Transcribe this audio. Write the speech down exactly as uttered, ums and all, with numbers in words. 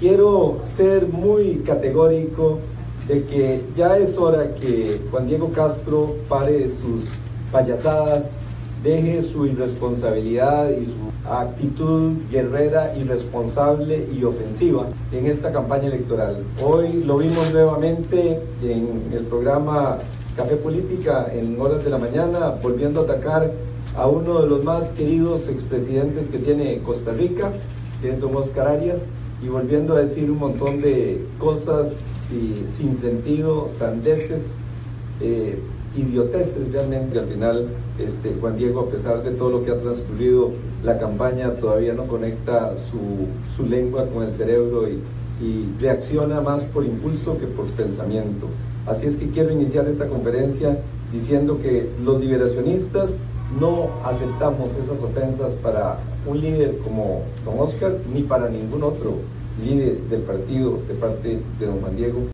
quiero ser muy categórico de que ya es hora que Juan Diego Castro pare sus payasadas, deje su irresponsabilidad y su actitud guerrera, irresponsable y ofensiva en esta campaña electoral. Hoy lo vimos nuevamente en el programa Café Política en horas de la mañana, volviendo a atacar a uno de los más queridos expresidentes que tiene Costa Rica, que es don Oscar Arias, y volviendo a decir un montón de cosas y, sin sentido, sandeces, eh, idioteces realmente. Al final, este, Juan Diego, a pesar de todo lo que ha transcurrido la campaña, todavía no conecta su, su lengua con el cerebro y, y reacciona más por impulso que por pensamiento. Así es que quiero iniciar esta conferencia diciendo que los liberacionistas no aceptamos esas ofensas para un líder como don Oscar, ni para ningún otro líder del partido de parte de don Juan Diego.